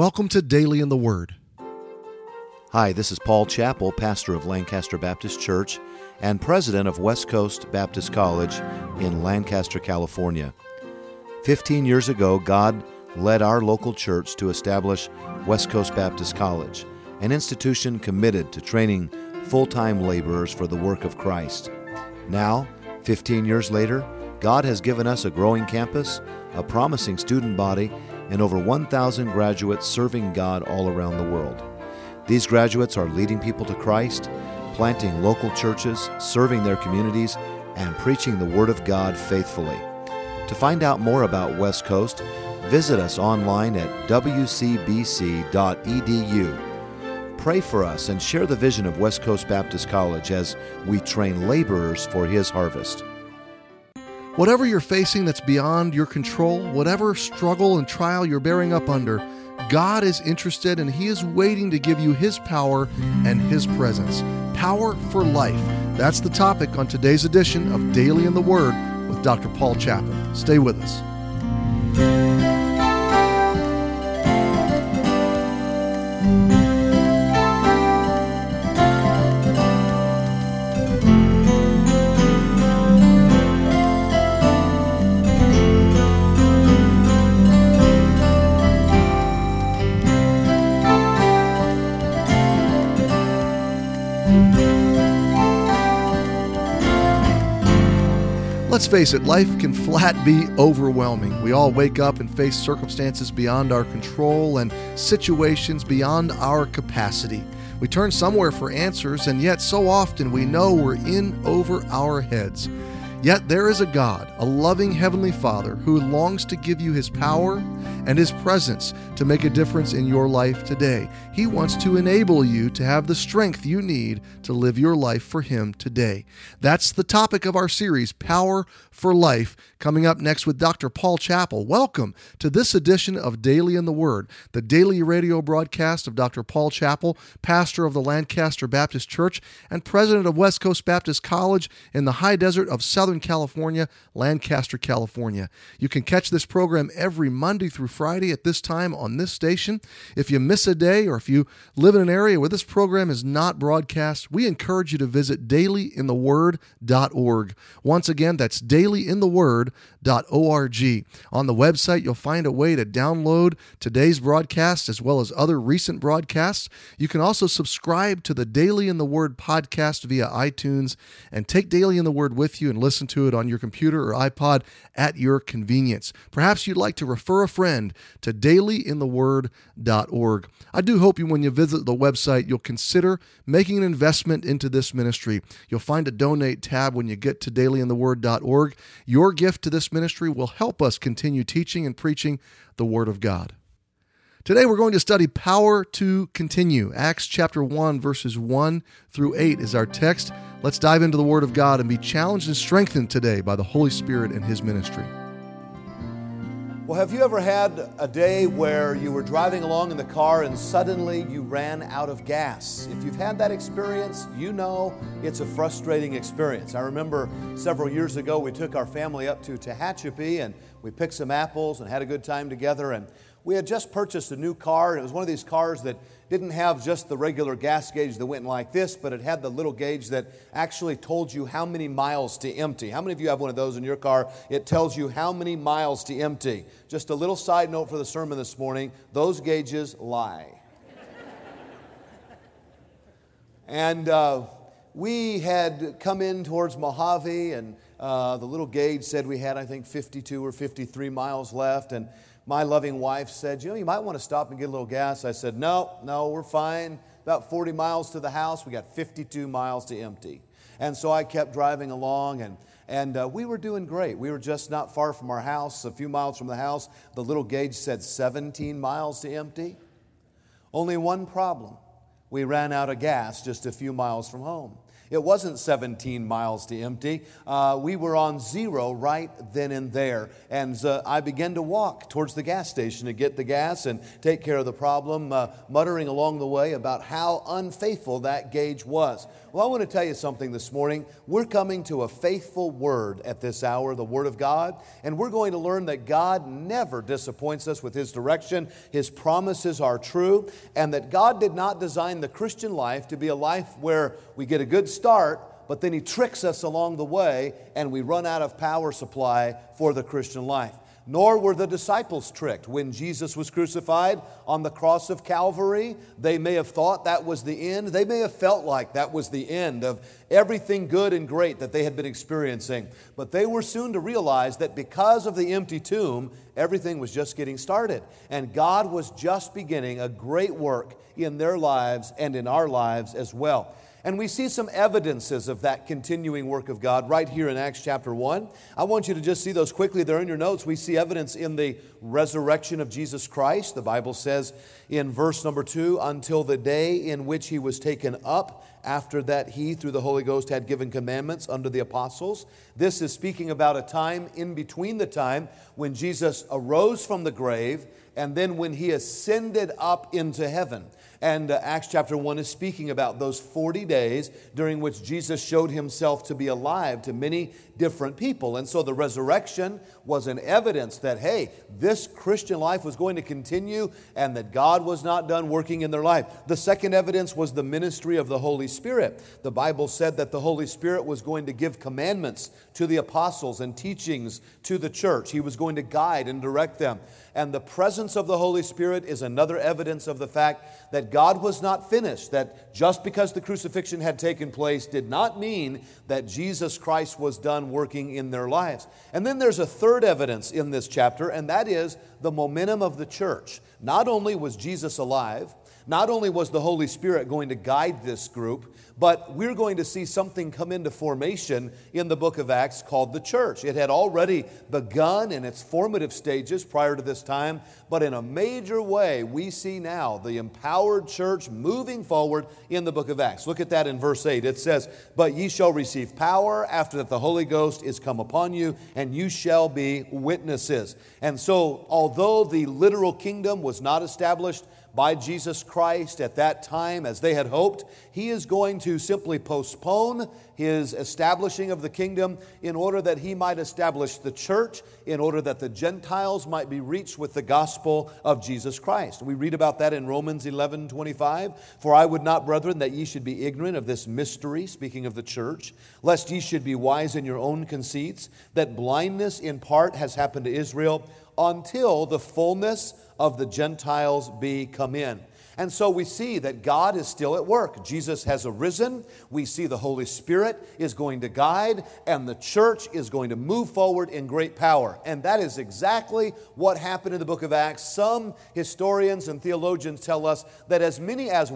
Welcome to Daily in the Word. Hi, this is Paul Chappell, pastor of Lancaster Baptist Church and president of West Coast Baptist College in Lancaster, California. 15 years ago, God led our local church to establish West Coast Baptist College, an institution committed to training full-time laborers for the work of Christ. Now, 15 years later, God has given us a growing campus, a promising student body, and over 1,000 graduates serving God all around the world. These graduates are leading people to Christ, planting local churches, serving their communities, and preaching the Word of God faithfully. To find out more about West Coast, visit us online at wcbc.edu. Pray for us and share the vision of West Coast Baptist College as we train laborers for His harvest. Whatever you're facing that's beyond your control, whatever struggle and trial you're bearing up under, God is interested and He is waiting to give you His power and His presence. Power for life. That's the topic on today's edition of Daily in the Word with Dr. Paul Chappell. Stay with us. Let's face it, life can flat be overwhelming. We all wake up and face circumstances beyond our control and situations beyond our capacity. We turn somewhere for answers, and yet so often we know we're in over our heads. Yet there is a God, a loving Heavenly Father, who longs to give you His power and His presence to make a difference in your life today. He wants to enable you to have the strength you need to live your life for Him today. That's the topic of our series, Power for Life, coming up next with Dr. Paul Chappell. Welcome to this edition of Daily in the Word, the daily radio broadcast of Dr. Paul Chappell, pastor of the Lancaster Baptist Church and president of West Coast Baptist College in the high desert of Southern California, Lancaster, California. You can catch this program every Monday through Friday at this time on this station. If you miss a day or if you live in an area where this program is not broadcast, we encourage you to visit dailyintheword.org. Once again, that's dailyintheword.org. On the website, you'll find a way to download today's broadcast as well as other recent broadcasts. You can also subscribe to the Daily in the Word podcast via iTunes and take Daily in the Word with you and listen to it on your computer or iPod at your convenience. Perhaps you'd like to refer a friend to dailyintheword.org. I do hope when you visit the website, you'll consider making an investment into this ministry. You'll find a donate tab when you get to dailyintheword.org. Your gift to this ministry will help us continue teaching and preaching the Word of God. Today we're going to study Power to Continue. Acts chapter 1, verses 1 through 8 is our text. Let's dive into the Word of God and be challenged and strengthened today by the Holy Spirit and His ministry. Well, have you ever had a day where you were driving along in the car and suddenly you ran out of gas? If you've had that experience, you know it's a frustrating experience. I remember several years ago we took our family up to Tehachapi and we picked some apples and had a good time together, and we had just purchased a new car, and it was one of these cars that didn't have just the regular gas gauge that went like this, but it had the little gauge that actually told you how many miles to empty. How many of you have one of those in your car? It tells you how many miles to empty. Just a little side note for the sermon this morning, those gauges lie. And we had come in towards Mojave, and the little gauge said we had, I think, 52 or 53 miles left, and my loving wife said, you might want to stop and get a little gas. I said, no, we're fine. About 40 miles to the house. We got 52 miles to empty. And so I kept driving along, and we were doing great. We were just not far from our house, a few miles from the house. The little gauge said 17 miles to empty. Only one problem. We ran out of gas just a few miles from home. It wasn't 17 miles to empty. We were on zero right then and there. And I began to walk towards the gas station to get the gas and take care of the problem, muttering along the way about how unfaithful that gauge was. Well, I want to tell you something this morning. We're coming to a faithful word at this hour, the Word of God, and we're going to learn that God never disappoints us with His direction. His promises are true, and that God did not design the Christian life to be a life where we get a good start, but then He tricks us along the way and we run out of power supply for the Christian life. Nor were the disciples tricked. When Jesus was crucified on the cross of Calvary, they may have thought that was the end. They may have felt like that was the end of everything good and great that they had been experiencing. But they were soon to realize that because of the empty tomb, everything was just getting started. And God was just beginning a great work in their lives and in our lives as well. And we see some evidences of that continuing work of God right here in Acts chapter 1. I want you to just see those quickly. They're in your notes. We see evidence in the resurrection of Jesus Christ. The Bible says in verse number 2, until the day in which He was taken up, after that He, through the Holy Ghost, had given commandments unto the apostles. This is speaking about a time in between the time when Jesus arose from the grave and then when He ascended up into heaven. And Acts chapter 1 is speaking about those 40 days during which Jesus showed Himself to be alive to many different people. And so the resurrection was an evidence that, hey, this Christian life was going to continue and that God was not done working in their life. The second evidence was the ministry of the Holy Spirit. The Bible said that the Holy Spirit was going to give commandments to the apostles and teachings to the church. He was going to guide and direct them. And the presence of the Holy Spirit is another evidence of the fact that God was not finished, that just because the crucifixion had taken place did not mean that Jesus Christ was done working in their lives. And then there's a third evidence in this chapter, and that is the momentum of the church. Not only was Jesus alive, not only was the Holy Spirit going to guide this group, but we're going to see something come into formation in the book of Acts called the church. It had already begun in its formative stages prior to this time, but in a major way, we see now the empowered church moving forward in the book of Acts. Look at that in verse 8. It says, but ye shall receive power after that the Holy Ghost is come upon you, and you shall be witnesses. And so, although the literal kingdom was not established by Jesus Christ at that time as they had hoped, He is going to simply postpone His establishing of the kingdom in order that He might establish the church, in order that the Gentiles might be reached with the gospel of Jesus Christ. We read about that in Romans 11:25. For I would not, brethren, that ye should be ignorant of this mystery, speaking of the church, lest ye should be wise in your own conceits, that blindness in part has happened to Israel, until the fullness of the Gentiles be come in. And so we see that God is still at work. Jesus has arisen. We see the Holy Spirit is going to guide, and the church is going to move forward in great power. And that is exactly what happened in the book of Acts. Some historians and theologians tell us that as many as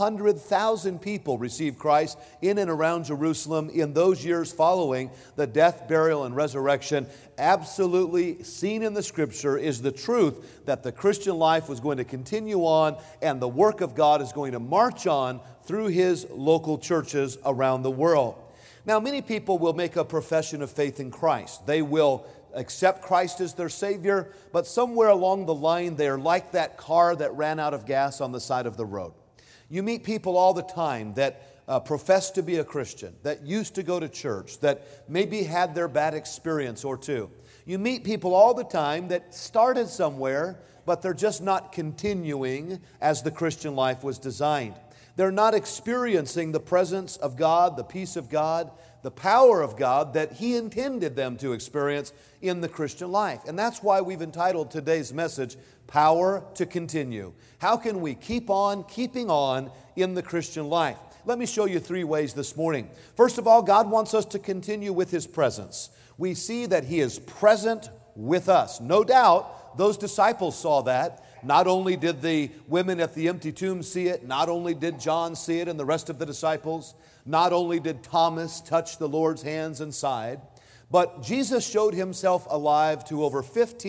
100,000 people received Christ in and around Jerusalem in those years following the death, burial, and resurrection. Absolutely seen in the Scripture is the truth that the Christian life was going to continue on, and the work of God is going to march on through His local churches around the world. Now, many people will make a profession of faith in Christ. They will accept Christ as their Savior, but somewhere along the line, they are like that car that ran out of gas on the side of the road. You meet people all the time that profess to be a Christian, that used to go to church, that maybe had their bad experience or two. You meet people all the time that started somewhere, but they're just not continuing as the Christian life was designed. They're not experiencing the presence of God, the peace of God, the power of God that He intended them to experience in the Christian life. And that's why we've entitled today's message, Power to Continue. How can we keep on keeping on in the Christian life? Let me show you 3 ways this morning. First of all, God wants us to continue with His presence. We see that He is present with us. No doubt, those disciples saw that. Not only did the women at the empty tomb see it, not only did John see it and the rest of the disciples, not only did Thomas touch the Lord's hands and side, but Jesus showed Himself alive to over 15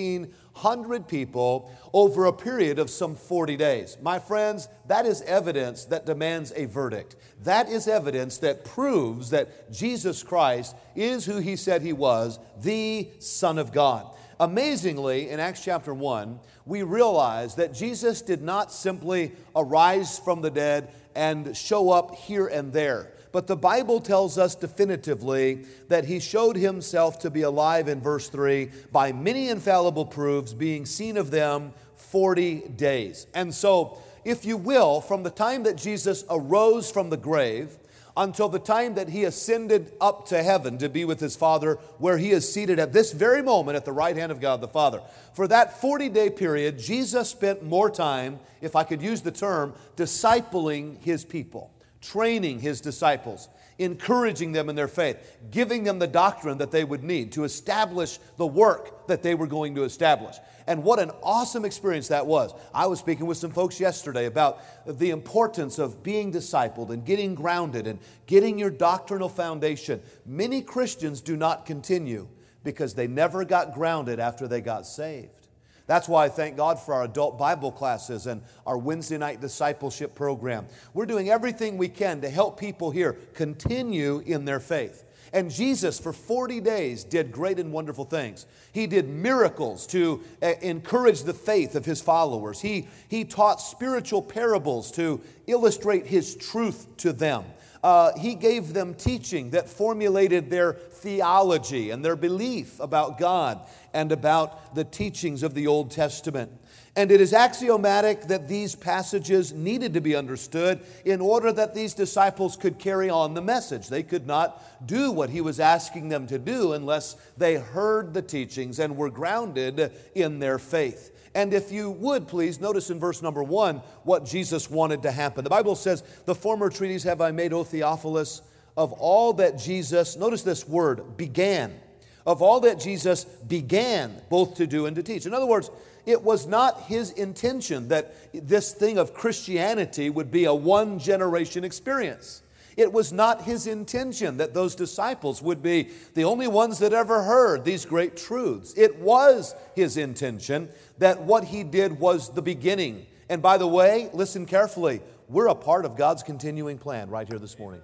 1,500 people over a period of some 40 days. My friends, that is evidence that demands a verdict. That is evidence that proves that Jesus Christ is who He said He was, the Son of God. Amazingly, in Acts chapter 1, we realize that Jesus did not simply arise from the dead and show up here and there. But the Bible tells us definitively that He showed Himself to be alive in verse 3 by many infallible proofs, being seen of them 40 days. And so, if you will, from the time that Jesus arose from the grave until the time that He ascended up to heaven to be with His Father, where He is seated at this very moment at the right hand of God the Father. For that 40-day period, Jesus spent more time, if I could use the term, discipling His people, training His disciples, encouraging them in their faith, giving them the doctrine that they would need to establish the work that they were going to establish. And what an awesome experience that was. I was speaking with some folks yesterday about the importance of being discipled and getting grounded and getting your doctrinal foundation. Many Christians do not continue because they never got grounded after they got saved. That's why I thank God for our adult Bible classes and our Wednesday night discipleship program. We're doing everything we can to help people here continue in their faith. And Jesus, for 40 days, did great and wonderful things. He did miracles to encourage the faith of His followers. He taught spiritual parables to illustrate His truth to them. He gave them teaching that formulated their theology and their belief about God and about the teachings of the Old Testament. And it is axiomatic that these passages needed to be understood in order that these disciples could carry on the message. They could not do what He was asking them to do unless they heard the teachings and were grounded in their faith. And if you would, please, notice in verse number 1 what Jesus wanted to happen. The Bible says, "The former treatise have I made, O Theophilus, of all that Jesus," notice this word, "began." Of all that Jesus began both to do and to teach. In other words, it was not His intention that this thing of Christianity would be a one-generation experience. It was not His intention that those disciples would be the only ones that ever heard these great truths. It was His intention that what He did was the beginning. And by the way, listen carefully, we're a part of God's continuing plan right here this morning.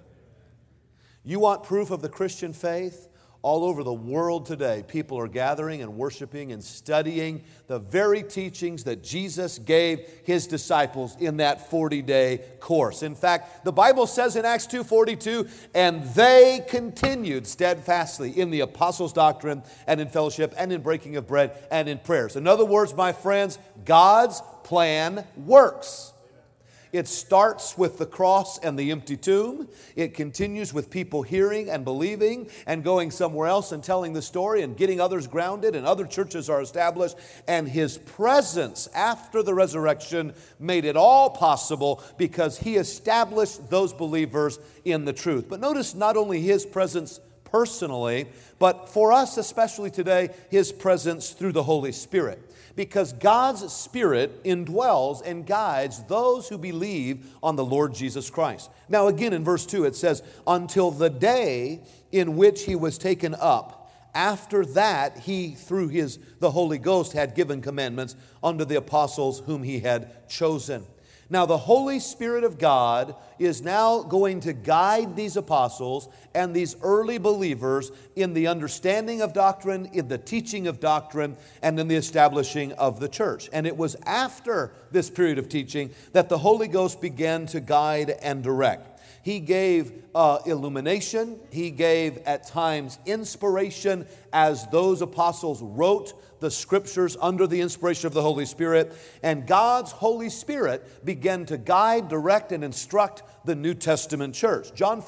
You want proof of the Christian faith? All over the world today, people are gathering and worshiping and studying the very teachings that Jesus gave His disciples in that 40-day course. In fact, the Bible says in Acts 2:42, "And they continued steadfastly in the apostles' doctrine and in fellowship and in breaking of bread and in prayers." In other words, my friends, God's plan works. It starts with the cross and the empty tomb. It continues with people hearing and believing and going somewhere else and telling the story and getting others grounded, and other churches are established. And His presence after the resurrection made it all possible because He established those believers in the truth. But notice not only His presence personally, but for us especially today, His presence through the Holy Spirit. Because God's Spirit indwells and guides those who believe on the Lord Jesus Christ. Now again in verse 2 it says, "Until the day in which He was taken up. After that He, through the Holy Ghost, had given commandments unto the apostles whom He had chosen." Now the Holy Spirit of God is now going to guide these apostles and these early believers in the understanding of doctrine, in the teaching of doctrine, and in the establishing of the church. And it was after this period of teaching that the Holy Ghost began to guide and direct. He gave illumination. He gave at times inspiration as those apostles wrote the Scriptures under the inspiration of the Holy Spirit. And God's Holy Spirit began to guide, direct, and instruct the New Testament church. John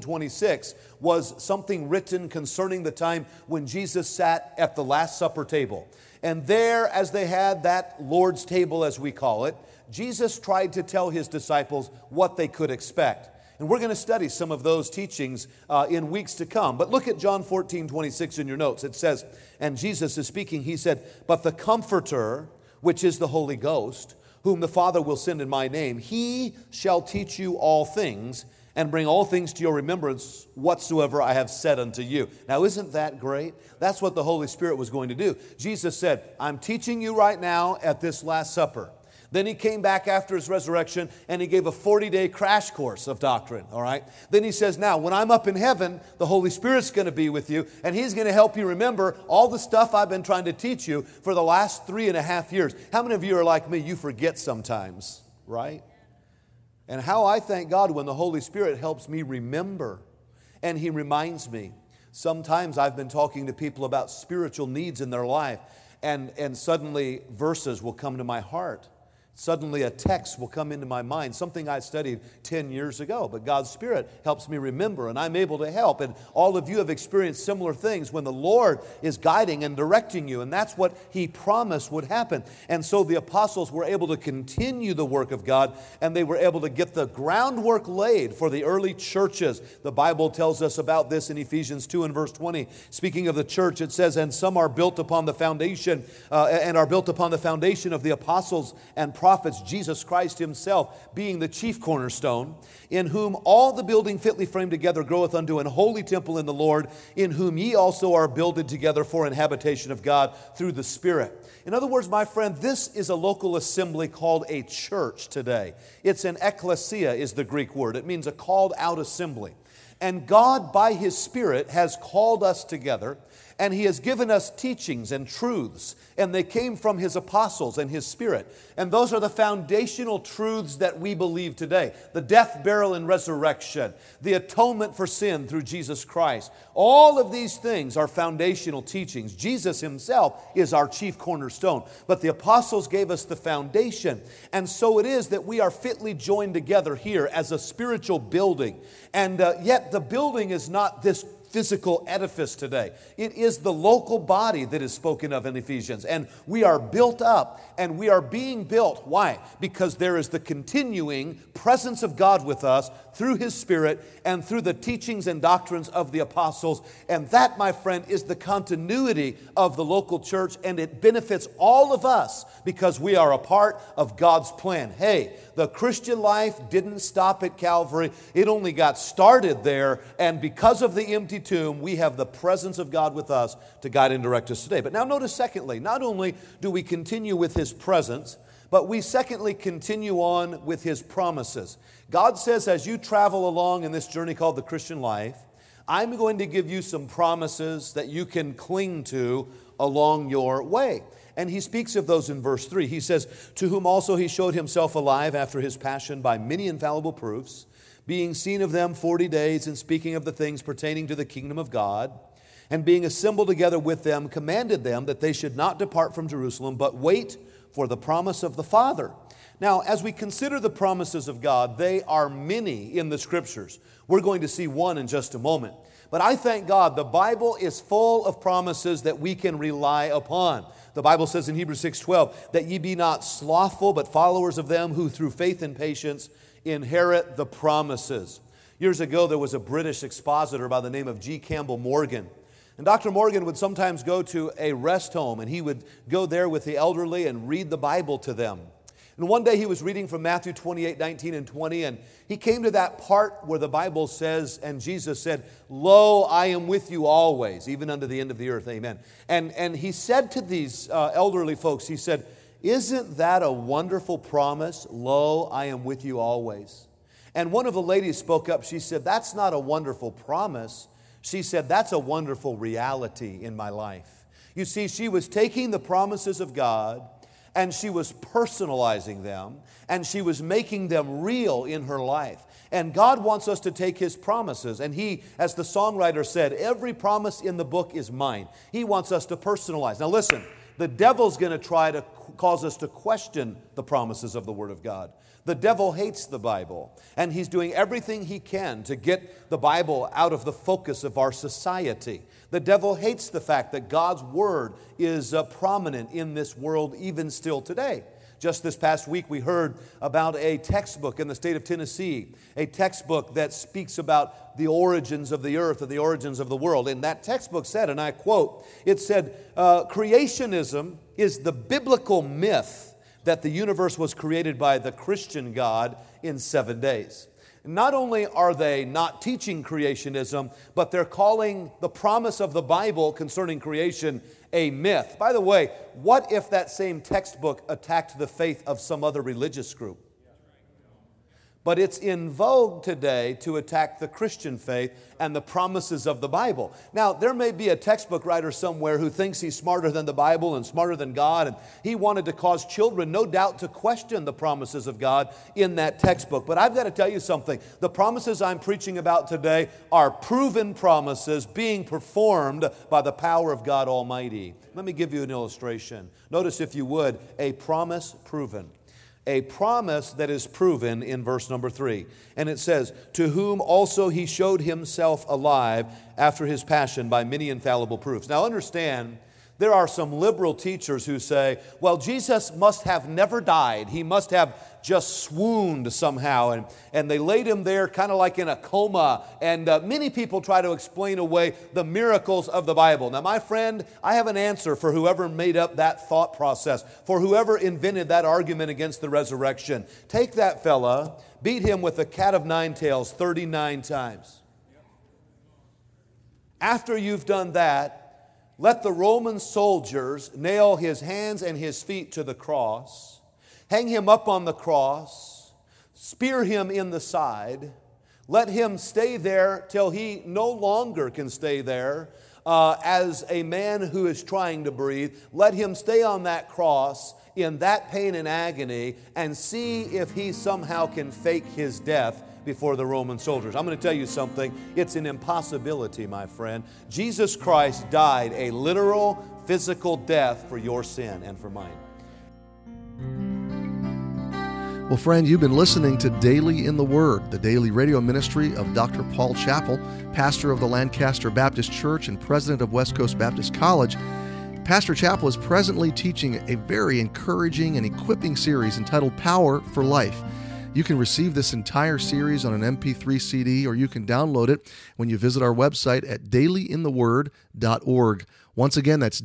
14:26 was something written concerning the time when Jesus sat at the Last Supper table. And there, as they had that Lord's table, as we call it, Jesus tried to tell His disciples what they could expect. And we're going to study some of those teachings in weeks to come. But look at John 14:26 in your notes. It says, and Jesus is speaking, He said, "But the Comforter, which is the Holy Ghost, whom the Father will send in my name, He shall teach you all things, and bring all things to your remembrance whatsoever I have said unto you. Now, isn't that great? That's what the Holy Spirit was going to do. Jesus said, I'm teaching you right now at this Last Supper. Then he came back after his resurrection and he gave a 40-day crash course of doctrine, all right? Then he says, now, when I'm up in heaven, the Holy Spirit's going to be with you and he's going to help you remember all the stuff I've been trying to teach you for the last 3.5 years. How many of you are like me? You forget sometimes, right? And how I thank God when the Holy Spirit helps me remember and He reminds me. Sometimes I've been talking to people about spiritual needs in their life and suddenly verses will come to my heart. Suddenly a text will come into my mind, something I studied 10 years ago. But God's Spirit helps me remember and I'm able to help. And all of you have experienced similar things when the Lord is guiding and directing you. And that's what He promised would happen. And so the apostles were able to continue the work of God and they were able to get the groundwork laid for the early churches. The Bible tells us about this in Ephesians 2 and verse 20. Speaking of the church, it says, and some are built upon the foundation of the apostles and prophets, Jesus Christ Himself being the chief cornerstone, in whom all the building fitly framed together groweth unto an holy temple in the Lord, in whom ye also are builded together for an habitation of God through the Spirit. In other words, my friend, this is a local assembly called a church today. It's an ecclesia is the Greek word. It means a called out assembly. And God, by His Spirit, has called us together, and He has given us teachings and truths, and they came from His apostles and His Spirit. And those are the foundational truths that we believe today. The death, burial, and resurrection, the atonement for sin through Jesus Christ. All of these things are foundational teachings. Jesus Himself is our chief cornerstone, but the apostles gave us the foundation. And so it is that we are fitly joined together here as a spiritual building. And yet the building is not this physical edifice today. It is the local body that is spoken of in Ephesians. And we are built up and we are being built. Why? Because there is the continuing presence of God with us through His Spirit and through the teachings and doctrines of the apostles. And that, my friend, is the continuity of the local church, and it benefits all of us because we are a part of God's plan. Hey, the Christian life didn't stop at Calvary. It only got started there, and because of the empty tomb, we have the presence of God with us to guide and direct us today. But now notice secondly, not only do we continue with His presence, but we secondly continue on with His promises. God says, as you travel along in this journey called the Christian life, I'm going to give you some promises that you can cling to along your way. And He speaks of those in verse 3. He says, to whom also He showed Himself alive after His passion by many infallible proofs, being seen of them 40 days, and speaking of the things pertaining to the kingdom of God, and being assembled together with them, commanded them that they should not depart from Jerusalem, but wait for the promise of the Father. Now, as we consider the promises of God, they are many in the Scriptures. We're going to see one in just a moment. But I thank God the Bible is full of promises that we can rely upon. The Bible says in Hebrews 6:12, that ye be not slothful, but followers of them who through faith and patience inherit the promises. Years ago, there was a British expositor by the name of G. Campbell Morgan. And Dr. Morgan would sometimes go to a rest home, and he would go there with the elderly and read the Bible to them. And one day he was reading from Matthew 28:19 and 20, and he came to that part where the Bible says, and Jesus said, lo, I am with you always, even unto the end of the earth, amen. And he said to these elderly folks, he said, isn't that a wonderful promise? Lo, I am with you always. And one of the ladies spoke up. She said, that's not a wonderful promise. She said, that's a wonderful reality in my life. You see, she was taking the promises of God and she was personalizing them and she was making them real in her life. And God wants us to take His promises. And He, as the songwriter said, every promise in the book is mine. He wants us to personalize. Now listen, the devil's going to try to cause us to question the promises of the Word of God. The devil hates the Bible, and he's doing everything he can to get the Bible out of the focus of our society. The devil hates the fact that God's Word is prominent in this world even still today. Just this past week, we heard about a textbook in the state of Tennessee, a textbook that speaks about the origins of the earth and the origins of the world. And that textbook said, and I quote, it said, creationism is the biblical myth that the universe was created by the Christian God in 7 days. Not only are they not teaching creationism, but they're calling the promise of the Bible concerning creation a myth. By the way, what if that same textbook attacked the faith of some other religious group? But it's in vogue today to attack the Christian faith and the promises of the Bible. Now, there may be a textbook writer somewhere who thinks he's smarter than the Bible and smarter than God, and he wanted to cause children, no doubt, to question the promises of God in that textbook. But I've got to tell you something. The promises I'm preaching about today are proven promises being performed by the power of God Almighty. Let me give you an illustration. Notice, if you would, a promise proven. A promise that is proven in verse number 3. And it says, to whom also he showed himself alive after his passion by many infallible proofs. Now understand, there are some liberal teachers who say, well, Jesus must have never died. He must have just swooned somehow. And they laid him there kind of like in a coma. And many people try to explain away the miracles of the Bible. Now, my friend, I have an answer for whoever made up that thought process, for whoever invented that argument against the resurrection. Take that fella, beat him with a cat of nine tails 39 times. After you've done that, let the Roman soldiers nail his hands and his feet to the cross, hang him up on the cross, spear him in the side, let him stay there till he no longer can stay there as a man who is trying to breathe. Let him stay on that cross in that pain and agony and see if he somehow can fake his death before the Roman soldiers. I'm going to tell you something. It's an impossibility, my friend. Jesus Christ died a literal, physical death for your sin and for mine. Well, friend, you've been listening to Daily in the Word, the daily radio ministry of Dr. Paul Chappell, pastor of the Lancaster Baptist Church and president of West Coast Baptist College. Pastor Chappell is presently teaching a very encouraging and equipping series entitled Power for Life. You can receive this entire series on an MP3 CD, or you can download it when you visit our website at dailyintheword.org. Once again, that's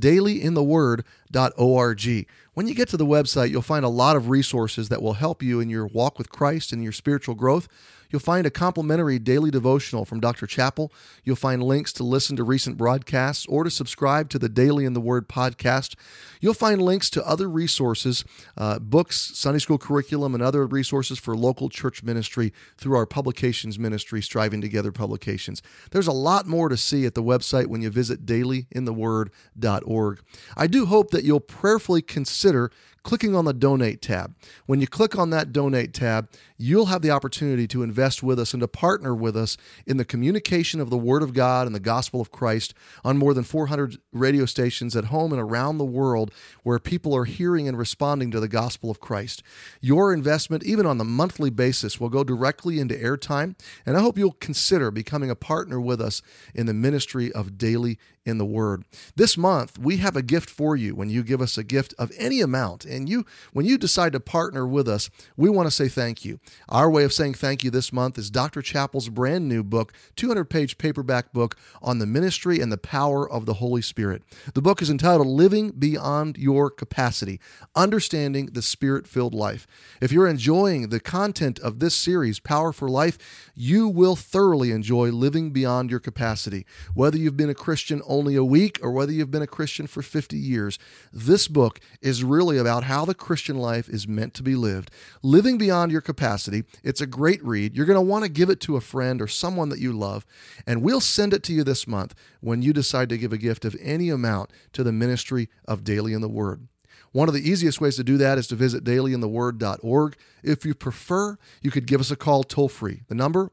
dailyintheword.org. When you get to the website, you'll find a lot of resources that will help you in your walk with Christ and your spiritual growth. You'll find a complimentary daily devotional from Dr. Chappell. You'll find links to listen to recent broadcasts or to subscribe to the Daily in the Word podcast. You'll find links to other resources, books, Sunday school curriculum, and other resources for local church ministry through our publications ministry, Striving Together Publications. There's a lot more to see at the website when you visit dailyintheword.org. I do hope that you'll prayerfully consider clicking on the Donate tab. When you click on that Donate tab, you'll have the opportunity to invest with us and to partner with us in the communication of the Word of God and the gospel of Christ on more than 400 radio stations at home and around the world where people are hearing and responding to the gospel of Christ. Your investment, even on the monthly basis, will go directly into airtime, and I hope you'll consider becoming a partner with us in the ministry of Daily in the Word. This month, we have a gift for you when you give us a gift of any amount. And when you decide to partner with us, we want to say thank you. Our way of saying thank you this month is Dr. Chappell's brand new book, 200-page paperback book on the ministry and the power of the Holy Spirit. The book is entitled Living Beyond Your Capacity, Understanding the Spirit-Filled Life. If you're enjoying the content of this series, Power for Life, you will thoroughly enjoy living beyond your capacity. Whether you've been a Christian only a week or whether you've been a Christian for 50 years, this book is really about how the Christian life is meant to be lived. Living Beyond Your Capacity, it's a great read. You're going to want to give it to a friend or someone that you love, and we'll send it to you this month when you decide to give a gift of any amount to the ministry of Daily in the Word. One of the easiest ways to do that is to visit dailyintheword.org. If you prefer, you could give us a call toll-free. The number,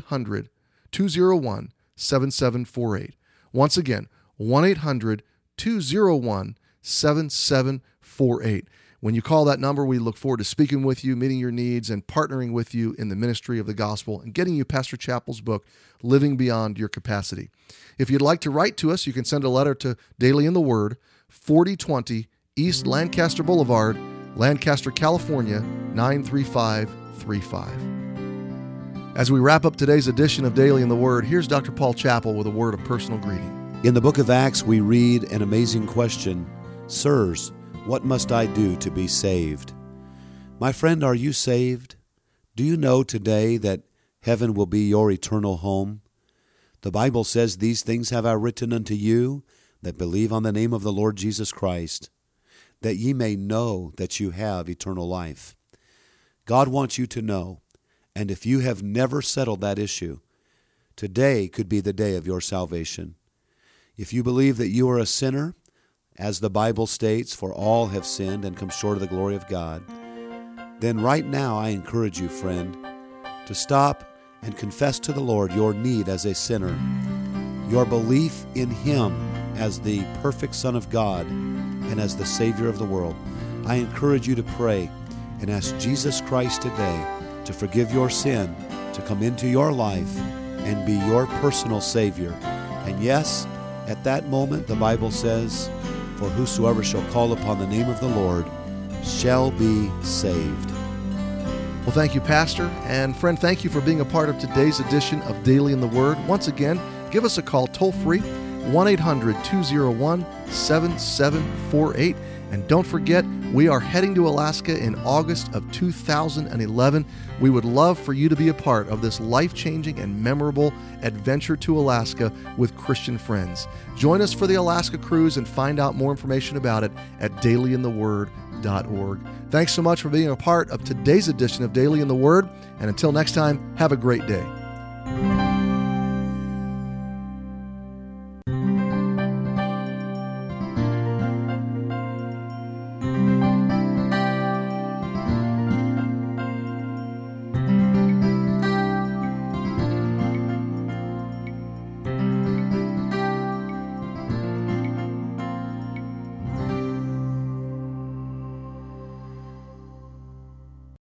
1-800-201-7748. Once again, 1-800-201-7748. When you call that number, we look forward to speaking with you, meeting your needs, and partnering with you in the ministry of the gospel and getting you Pastor Chappell's book, Living Beyond Your Capacity. If you'd like to write to us, you can send a letter to Daily in the Word, 4020 East Lancaster Boulevard, Lancaster, California, 93535. As we wrap up today's edition of Daily in the Word, here's Dr. Paul Chappell with a word of personal greeting. In the book of Acts, we read an amazing question. Sirs, what must I do to be saved? My friend, are you saved? Do you know today that Heaven will be your eternal home. The Bible says, "These things have I written unto you that believe on the name of the Lord Jesus Christ, that ye may know that you have eternal life." God wants you to know, and if you have never settled that issue, today could be the day of your salvation. If you believe that you are a sinner, as the Bible states, "For all have sinned and come short of the glory of God," then right now I encourage you, friend, to stop and confess to the Lord your need as a sinner, your belief in Him as the perfect Son of God and as the Savior of the world. I encourage you to pray and ask Jesus Christ today to forgive your sin, to come into your life and be your personal Savior. And yes, at that moment the Bible says, "For whosoever shall call upon the name of the Lord shall be saved." Well, thank you, Pastor. And friend, thank you for being a part of today's edition of Daily in the Word. Once again, give us a call toll-free, 1-800-201-7748. And don't forget, we are heading to Alaska in August of 2011. We would love for you to be a part of this life-changing and memorable adventure to Alaska with Christian friends. Join us for the Alaska cruise and find out more information about it at dailyintheword.org. Thanks so much for being a part of today's edition of Daily in the Word. And until next time, have a great day.